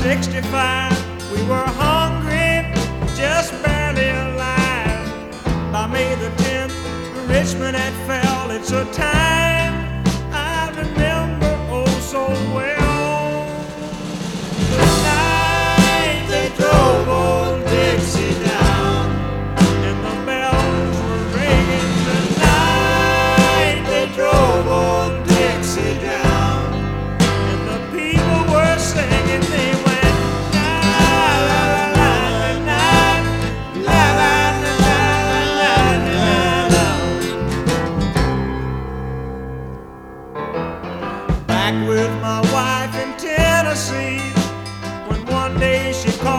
65, we were hungry, just barely alive. By May the 10th, Richmond had fell. It's a time I remember oh so well. The night they drove old Dixie down, and the bells were ringing. The night they drove old Dixie down, and the people were singing. They went la la la la la la la la la la. Back with my wife in Tennessee, when one day she called